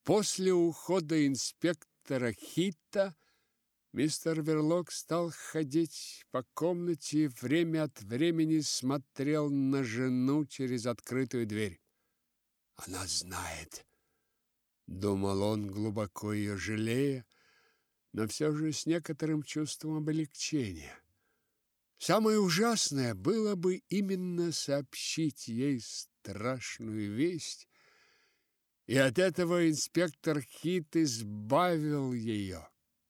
После ухода инспектора Хитта мистер Верлок стал ходить по комнате и время от времени смотрел на жену через открытую дверь. «Она знает», — думал он, глубоко ее жалея, но все же с некоторым чувством облегчения. Самое ужасное было бы именно сообщить ей страшную весть, и от этого инспектор Хит избавил ее.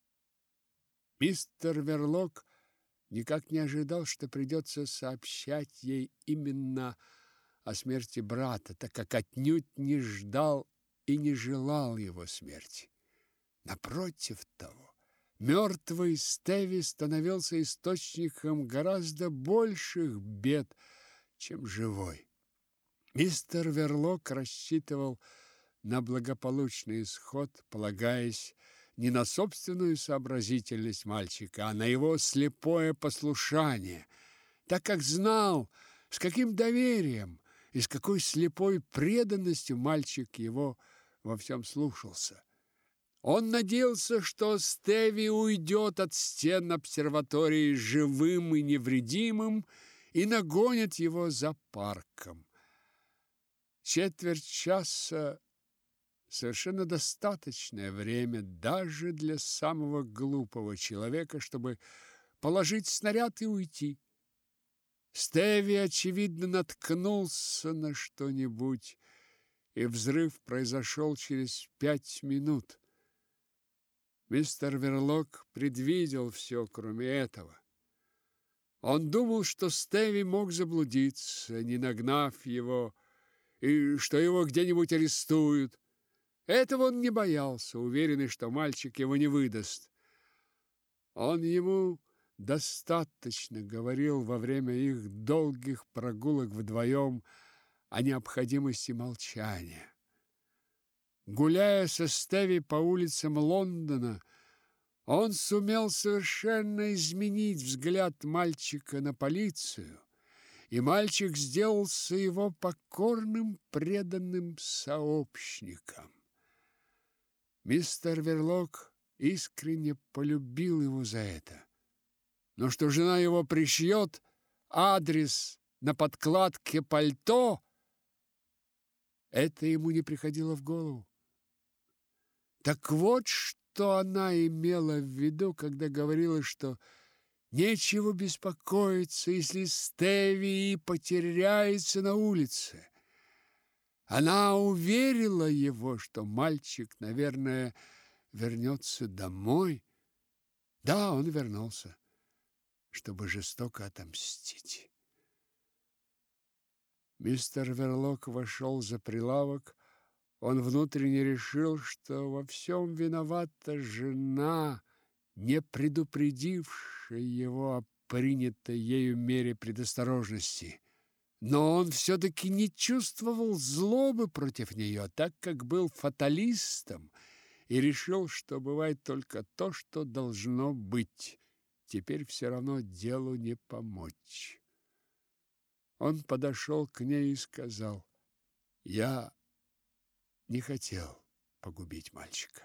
Мистер Верлок никак не ожидал, что придется сообщать ей именно о смерти брата, так как отнюдь не ждал и не желал его смерти. Напротив того, мертвый Стеви становился источником гораздо больших бед, чем живой. Мистер Верлок рассчитывал на благополучный исход, полагаясь не на собственную сообразительность мальчика, а на его слепое послушание, так как знал, с каким доверием и с какой слепой преданностью мальчик его во всем слушался. Он надеялся, что Стеви уйдет от стен обсерватории живым и невредимым и нагонит его за парком. Четверть часа – совершенно достаточное время даже для самого глупого человека, чтобы положить снаряд и уйти. Стеви, очевидно, наткнулся на что-нибудь, и взрыв произошел через 5 минут. Мистер Верлок предвидел все, кроме этого. Он думал, что Стеви мог заблудиться, не нагнав его, и что его где-нибудь арестуют. Этого он не боялся, уверенный, что мальчик его не выдаст. Он ему достаточно говорил во время их долгих прогулок вдвоем о необходимости молчания. Гуляя со Стеви по улицам Лондона, он сумел совершенно изменить взгляд мальчика на полицию, и мальчик сделался его покорным, преданным сообщником. Мистер Верлок искренне полюбил его за это. Но что жена его пришьет адрес на подкладке пальто, это ему не приходило в голову. Так вот, что она имела в виду, когда говорила, что нечего беспокоиться, если Стеви потеряется на улице. Она уверила его, что мальчик, наверное, вернется домой. Да, он вернулся, чтобы жестоко отомстить. Мистер Верлок вошел за прилавок. Он внутренне решил, что во всем виновата жена, не предупредившая его о принятой ею мере предосторожности. Но он все-таки не чувствовал злобы против нее, так как был фаталистом и решил, что бывает только то, что должно быть. Теперь все равно делу не помочь. Он подошел к ней и сказал: «Я не хотел погубить мальчика».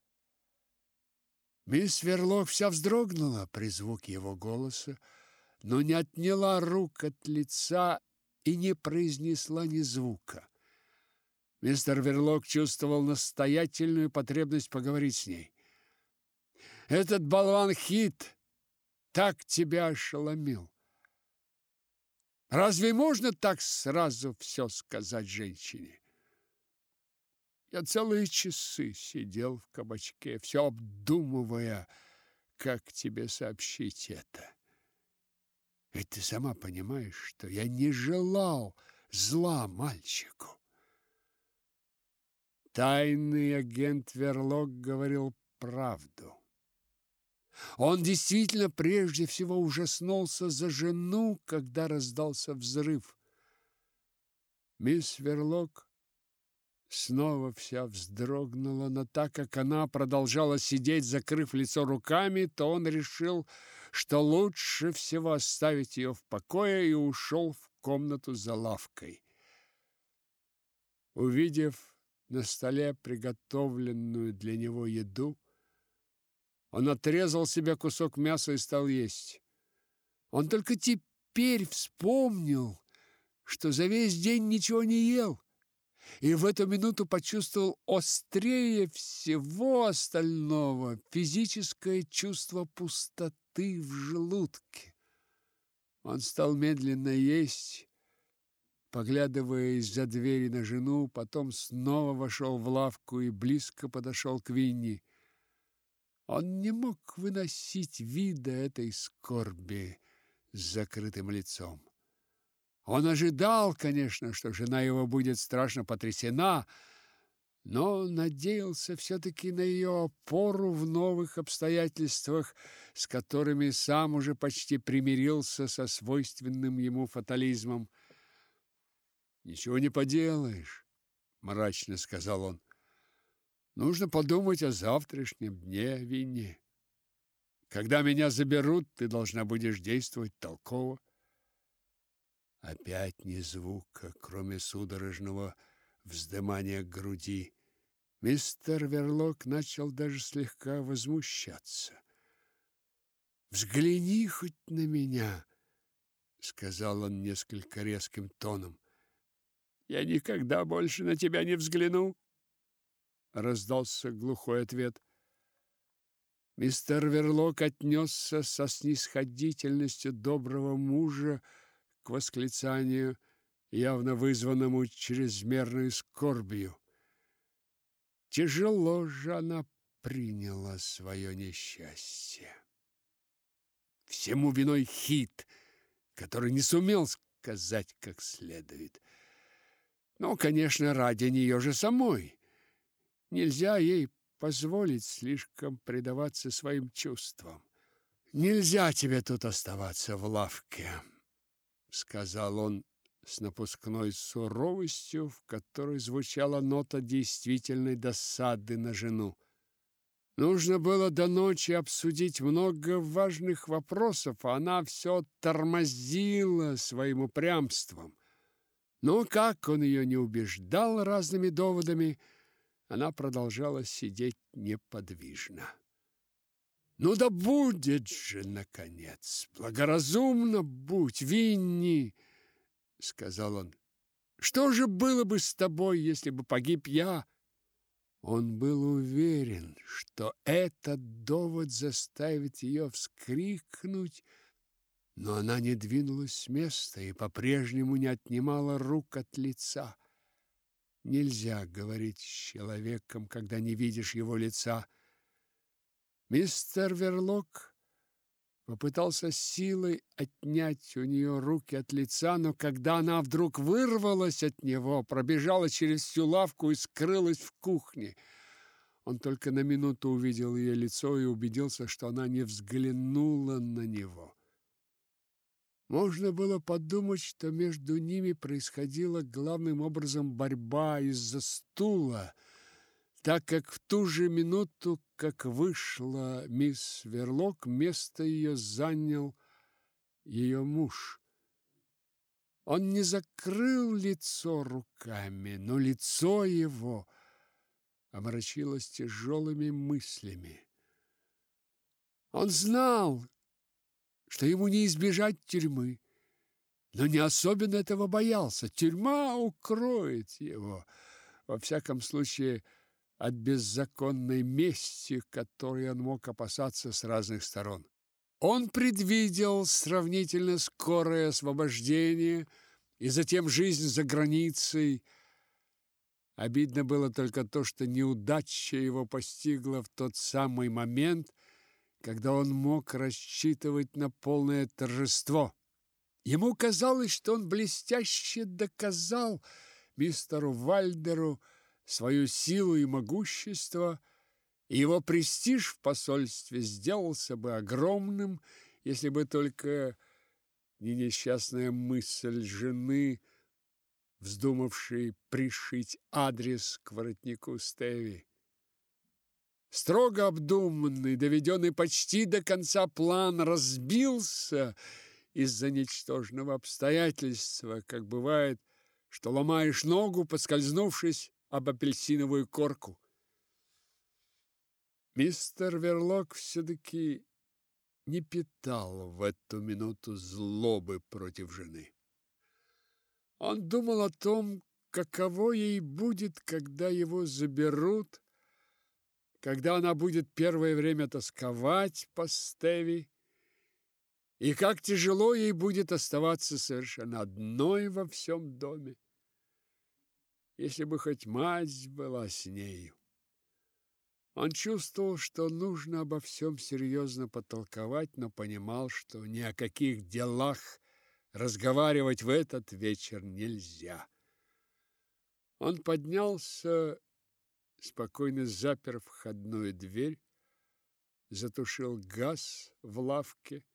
Мисс Верлок вся вздрогнула при звуке его голоса, но не отняла рук от лица и не произнесла ни звука. Мистер Верлок чувствовал настоятельную потребность поговорить с ней. «Этот болван Хит так тебя ошеломил. Разве можно так сразу все сказать женщине? Я целые часы сидел в кабачке, все обдумывая, как тебе сообщить это. Ведь ты сама понимаешь, что я не желал зла мальчику». Тайный агент Верлок говорил правду. Он действительно прежде всего ужаснулся за жену, когда раздался взрыв. Мисс Верлок снова вся вздрогнула, но так как она продолжала сидеть, закрыв лицо руками, то он решил, что лучше всего оставить ее в покое, и ушел в комнату за лавкой. Увидев на столе приготовленную для него еду. Он отрезал себе кусок мяса и стал есть. Он только теперь вспомнил, что за весь день ничего не ел, и в эту минуту почувствовал острее всего остального физическое чувство пустоты в желудке. Он стал медленно есть, поглядывая из-за двери на жену, потом снова вошел в лавку и близко подошел к Винни. Он не мог выносить вида этой скорби с закрытым лицом. Он ожидал, конечно, что жена его будет страшно потрясена, но надеялся все-таки на ее опору в новых обстоятельствах, с которыми сам уже почти примирился со свойственным ему фатализмом. «Ничего не поделаешь», — мрачно сказал он. «Нужно подумать о завтрашнем дне, Винни. Когда меня заберут, ты должна будешь действовать толково». Опять ни звука, кроме судорожного вздымания груди. Мистер Верлок начал даже слегка возмущаться. «Взгляни хоть на меня», — сказал он несколько резким тоном. «Я никогда больше на тебя не взгляну», — раздался глухой ответ. Мистер Верлок отнесся со снисходительностью доброго мужа к восклицанию, явно вызванному чрезмерной скорбью. Тяжело же она приняла свое несчастье. Всему виной Хит, который не сумел сказать как следует. Но, конечно, ради нее же самой. Нельзя ей позволить слишком предаваться своим чувствам. «Нельзя тебе тут оставаться в лавке», — сказал он с напускной суровостью, в которой звучала нота действительной досады на жену. Нужно было до ночи обсудить много важных вопросов, а она все тормозила своим упрямством. Но как он ее не убеждал разными доводами, она продолжала сидеть неподвижно. «Ну да будет же, наконец! Благоразумно будь, Винни!» — сказал он. «Что же было бы с тобой, если бы погиб я?» Он был уверен, что этот довод заставит ее вскрикнуть, но она не двинулась с места и по-прежнему не отнимала рук от лица. Нельзя говорить с человеком, когда не видишь его лица. Мистер Верлок попытался силой отнять у нее руки от лица, но когда она вдруг вырвалась от него, пробежала через всю лавку и скрылась в кухне, он только на минуту увидел ее лицо и убедился, что она не взглянула на него. Можно было подумать, что между ними происходила главным образом борьба из-за стула, так как в ту же минуту, как вышла мисс Верлок, место ее занял ее муж. Он не закрыл лицо руками, но лицо его омрачилось тяжелыми мыслями. Он знал, что ему не избежать тюрьмы, но не особенно этого боялся. Тюрьма укроет его, во всяком случае, от беззаконной мести, которой он мог опасаться с разных сторон. Он предвидел сравнительно скорое освобождение и затем жизнь за границей. Обидно было только то, что неудача его постигла в тот самый момент, когда он мог рассчитывать на полное торжество. Ему казалось, что он блестяще доказал мистеру Вальдеру свою силу и могущество, и его престиж в посольстве сделался бы огромным, если бы только не несчастная мысль жены, вздумавшей пришить адрес к воротнику Стеви. Строго обдуманный, доведенный почти до конца план разбился из-за ничтожного обстоятельства, как бывает, что ломаешь ногу, поскользнувшись, об апельсиновую корку. Мистер Верлок все-таки не питал в эту минуту злобы против жены. Он думал о том, каково ей будет, когда его заберут, когда она будет первое время тосковать по Стеве, и как тяжело ей будет оставаться совершенно одной во всем доме. Если бы хоть мать была с нею. Он чувствовал, что нужно обо всем серьезно потолковать, но понимал, что ни о каких делах разговаривать в этот вечер нельзя. Он поднялся, спокойно запер входную дверь, затушил газ в лавке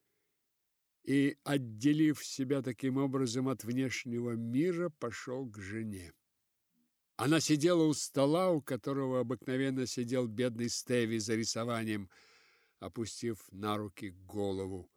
и, отделив себя таким образом от внешнего мира, пошел к жене. Она сидела у стола, у которого обыкновенно сидел бедный Стеви за рисованием, опустив на руки голову.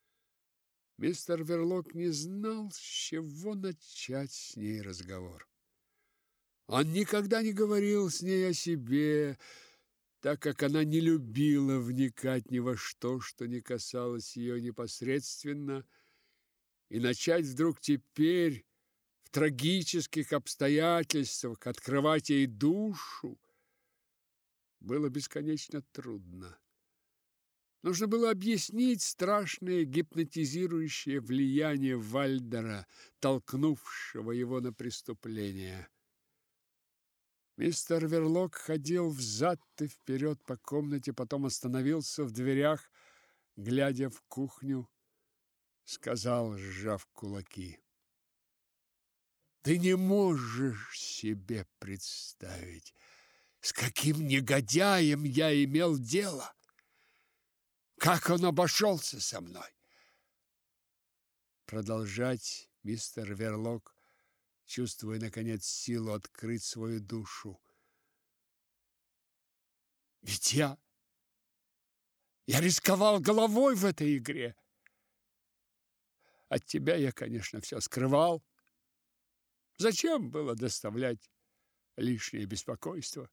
Мистер Верлок не знал, с чего начать с ней разговор. Он никогда не говорил с ней о себе, так как она не любила вникать ни во что, что не касалось ее непосредственно, и начать вдруг теперь в трагических обстоятельствах открывать ей душу было бесконечно трудно. Нужно было объяснить страшное гипнотизирующее влияние Вальдера, толкнувшего его на преступление. Мистер Верлок ходил взад и вперед по комнате, потом остановился в дверях, глядя в кухню, сказал, сжав кулаки: «Ты не можешь себе представить, с каким негодяем я имел дело, как он обошелся со мной». Продолжать мистер Верлок, чувствуя, наконец, силу открыть свою душу. «Ведь я рисковал головой в этой игре. От тебя я, конечно, все скрывал. Зачем было доставлять лишнее беспокойство?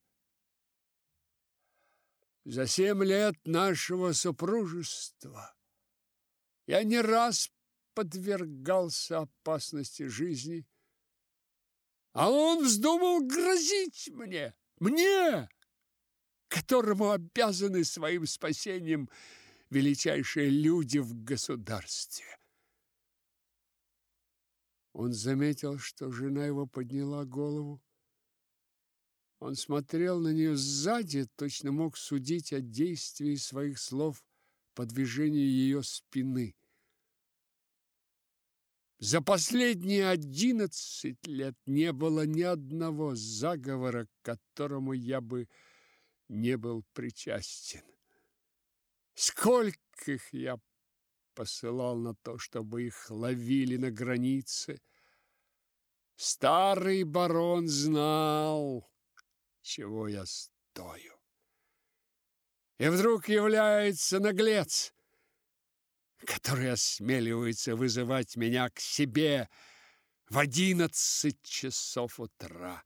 За 7 лет нашего супружества я не раз подвергался опасности жизни, а он вздумал грозить мне, которому обязаны своим спасением величайшие люди в государстве». Он заметил, что жена его подняла голову. Он смотрел на нее сзади, точно мог судить о действии своих слов по движению ее спины. За последние 11 лет не было ни одного заговора, к которому я бы не был причастен. Скольких я посылал на то, чтобы их ловили на границе. Старый барон знал, чего я стою. И вдруг является наглец, который осмеливается вызывать меня к себе в 11 часов утра.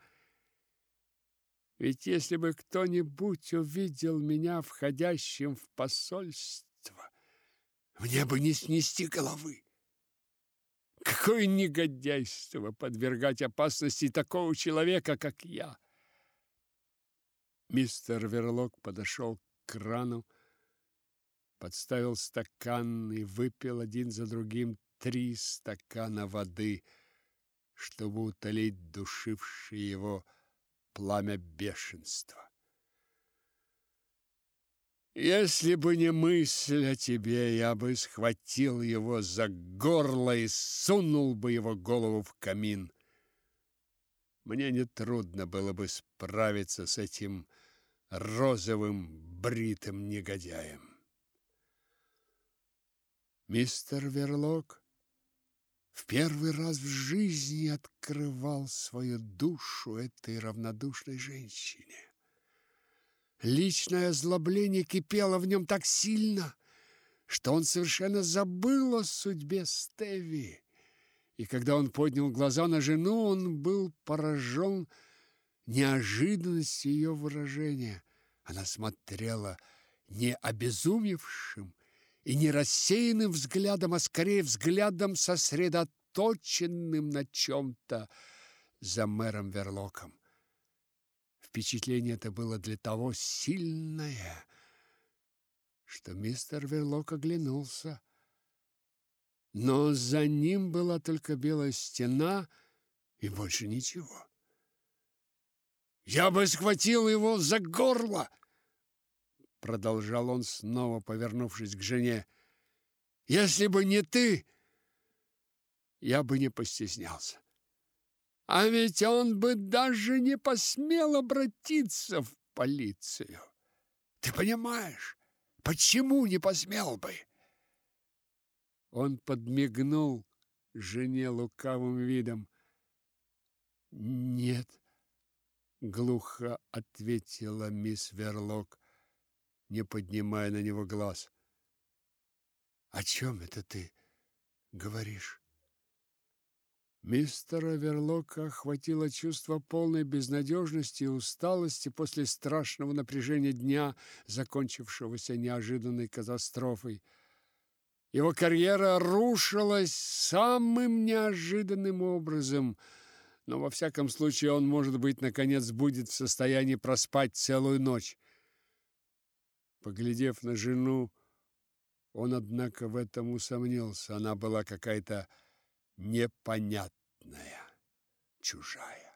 Ведь если бы кто-нибудь увидел меня входящим в посольство, мне бы не снести головы. Какое негодяйство подвергать опасности такого человека, как я. Мистер Верлок подошел к крану, подставил стакан и выпил один за другим 3 стакана воды, чтобы утолить душившее его пламя бешенства. «Если бы не мысль о тебе, я бы схватил его за горло и сунул бы его голову в камин. Мне нетрудно было бы справиться с этим розовым бритым негодяем». Мистер Верлок в первый раз в жизни открывал свою душу этой равнодушной женщине. Личное озлобление кипело в нем так сильно, что он совершенно забыл о судьбе Стеви. И когда он поднял глаза на жену, он был поражен неожиданности ее выражения. Она смотрела не обезумевшим и не рассеянным взглядом, а скорее взглядом сосредоточенным на чем-то за мэром Верлоком. Впечатление это было для того сильное, что мистер Верлок оглянулся. Но за ним была только белая стена и больше ничего. «Я бы схватил его за горло!» Продолжал он, снова повернувшись к жене. «Если бы не ты, я бы не постеснялся. А ведь он бы даже не посмел обратиться в полицию. Ты понимаешь, почему не посмел бы?» Он подмигнул жене лукавым видом. «Нет», — глухо ответила мисс Верлок, не поднимая на него глаз. «О чем это ты говоришь?» Мистера Верлока охватило чувство полной безнадежности и усталости после страшного напряжения дня, закончившегося неожиданной катастрофой. Его карьера рушилась самым неожиданным образом, но во всяком случае он, может быть, наконец будет в состоянии проспать целую ночь. Поглядев на жену, он, однако, в этом усомнился. Она была какая-то непонятная, чужая.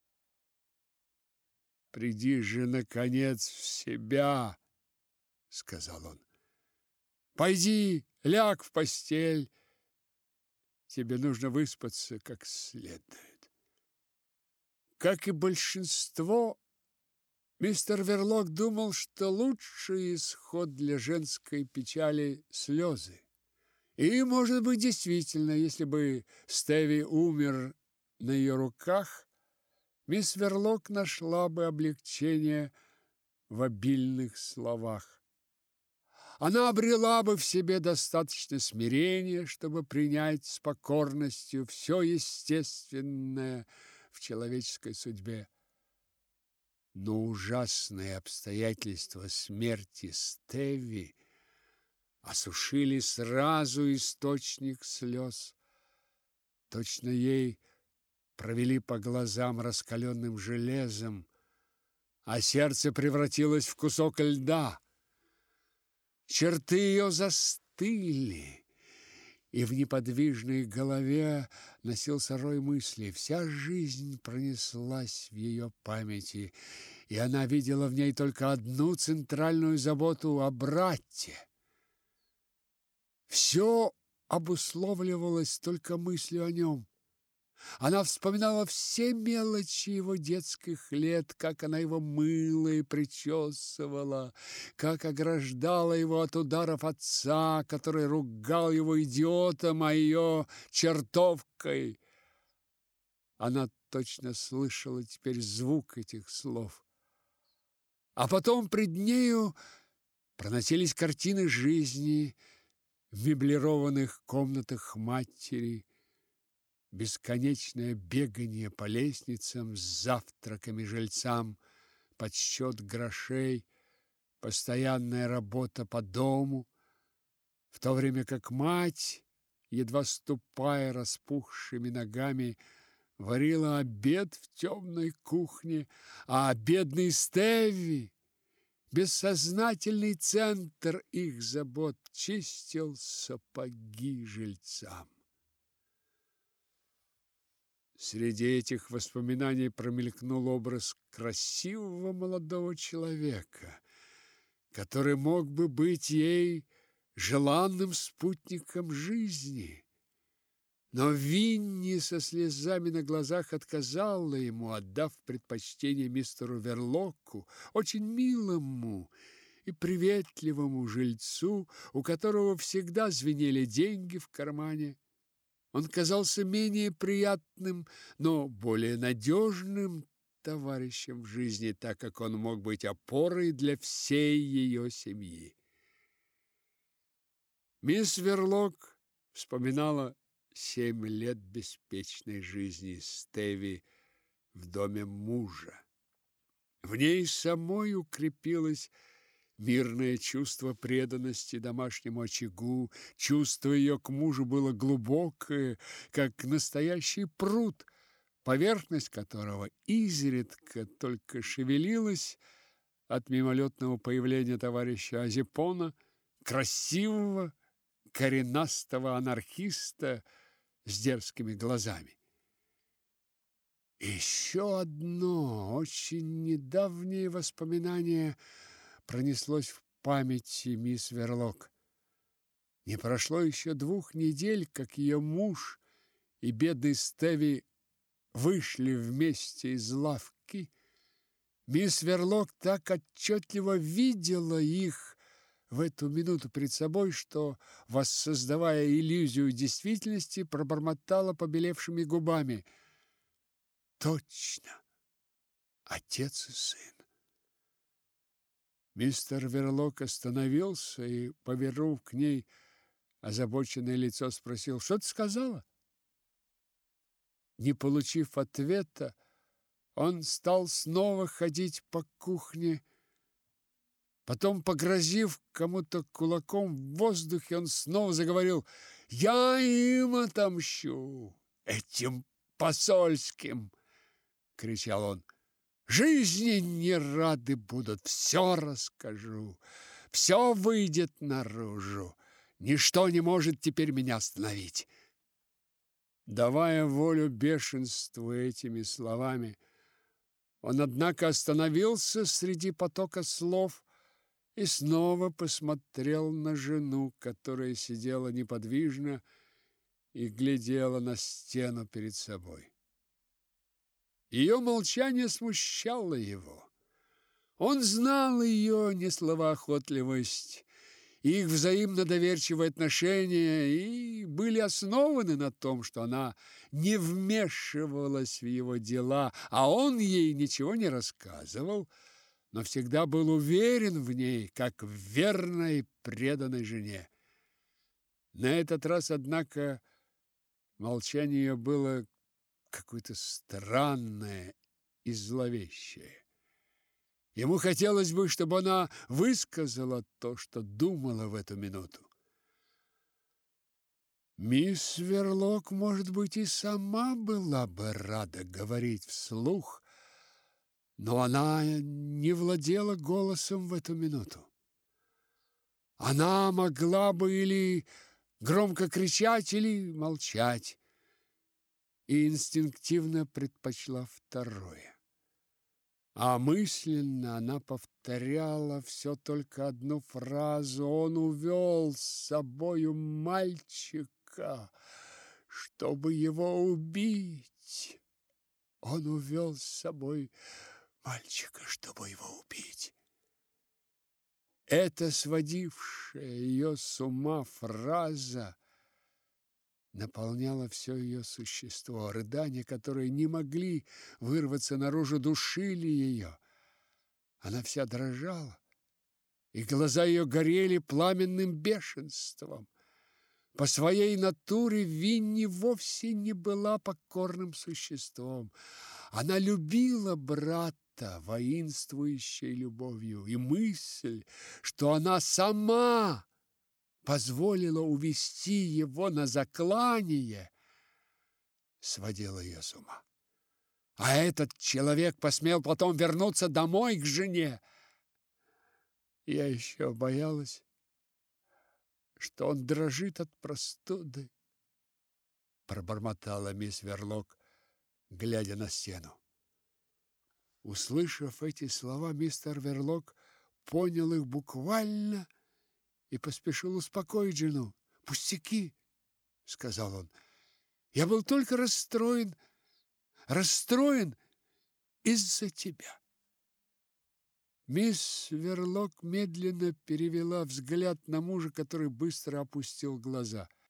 «Приди же, наконец, в себя», — сказал он. «Пойди, ляг в постель. Тебе нужно выспаться как следует». Как и большинство, мистер Верлок думал, что лучший исход для женской печали – слезы. И, может быть, действительно, если бы Стеви умер на ее руках, мисс Верлок нашла бы облегчение в обильных словах. Она обрела бы в себе достаточно смирения, чтобы принять с покорностью все естественное в человеческой судьбе. Но ужасные обстоятельства смерти Стеви осушили сразу источник слез. Точно ей провели по глазам раскаленным железом, а сердце превратилось в кусок льда. Черты ее застыли, и в неподвижной голове носился рой мыслей. Вся жизнь пронеслась в ее памяти, и она видела в ней только одну центральную заботу о брате. Все обусловливалось только мыслью о нем. Она вспоминала все мелочи его детских лет, как она его мыла и причесывала, как ограждала его от ударов отца, который ругал его идиотом, а ее чертовкой. Она точно слышала теперь звук этих слов. А потом пред нею проносились картины жизни в меблированных комнатах матери, бесконечное бегание по лестницам с завтраками жильцам, подсчет грошей, постоянная работа по дому, в то время как мать, едва ступая распухшими ногами, варила обед в темной кухне, а бедный Стеви, бессознательный центр их забот, чистил сапоги жильцам. Среди этих воспоминаний промелькнул образ красивого молодого человека, который мог бы быть ей желанным спутником жизни. Но Винни со слезами на глазах отказала ему, отдав предпочтение мистеру Верлоку, очень милому и приветливому жильцу, у которого всегда звенели деньги в кармане. Он казался менее приятным, но более надежным товарищем в жизни, так как он мог быть опорой для всей ее семьи. Мисс Верлок вспоминала 7 лет беспечной жизни Стеви в доме мужа. В ней самой укрепилось мирное чувство преданности домашнему очагу, чувство ее к мужу было глубокое, как настоящий пруд, поверхность которого изредка только шевелилась от мимолетного появления товарища Азипона, красивого, коренастого анархиста с дерзкими глазами. Еще одно очень недавнее воспоминание пронеслось в памяти мисс Верлок. Не прошло еще 2 недель, как ее муж и бедный Стеви вышли вместе из лавки. Мисс Верлок так отчетливо видела их в эту минуту пред собой, что, воссоздавая иллюзию действительности, пробормотала побелевшими губами: «Точно, отец и сын». Мистер Верлок остановился и, повернув к ней озабоченное лицо, спросил: «Что ты сказала?» Не получив ответа, он стал снова ходить по кухне. Потом, погрозив кому-то кулаком в воздухе, он снова заговорил: «Я им отомщу, этим посольским!» — кричал он. «Жизни не рады будут, все расскажу, все выйдет наружу, ничто не может теперь меня остановить». Давая волю бешенству этими словами, он, однако, остановился среди потока слов и снова посмотрел на жену, которая сидела неподвижно и глядела на стену перед собой. Ее молчание смущало его. Он знал ее несловоохотливость, их взаимно доверчивые отношения и были основаны на том, что она не вмешивалась в его дела, а он ей ничего не рассказывал, но всегда был уверен в ней, как в верной преданной жене. На этот раз, однако, молчание ее было какое-то странное и зловещее. Ему хотелось бы, чтобы она высказала то, что думала в эту минуту. Мисс Верлок, может быть, и сама была бы рада говорить вслух, но она не владела голосом в эту минуту. Она могла бы или громко кричать, или молчать, и инстинктивно предпочла второе. А мысленно она повторяла все только одну фразу: «Он увел с собою мальчика, чтобы его убить. Он увел с собой мальчика, чтобы его убить». Эта сводившая ее с ума фраза наполняла все ее существо. Рыдания, которые не могли вырваться наружу, душили ее. Она вся дрожала, и глаза ее горели пламенным бешенством. По своей натуре Винни вовсе не была покорным существом. Она любила брата воинствующей любовью, и мысль, что она сама позволила увести его на заклание, сводила ее с ума. А этот человек посмел потом вернуться домой к жене. Я еще боялась, что он дрожит от простуды, пробормотала мисс Верлок, глядя на стену. Услышав эти слова, мистер Верлок понял их буквально и поспешил успокоить жену. «Пустяки!» — сказал он. «Я был только расстроен из-за тебя». Мисс Верлок медленно перевела взгляд на мужа, который быстро опустил глаза.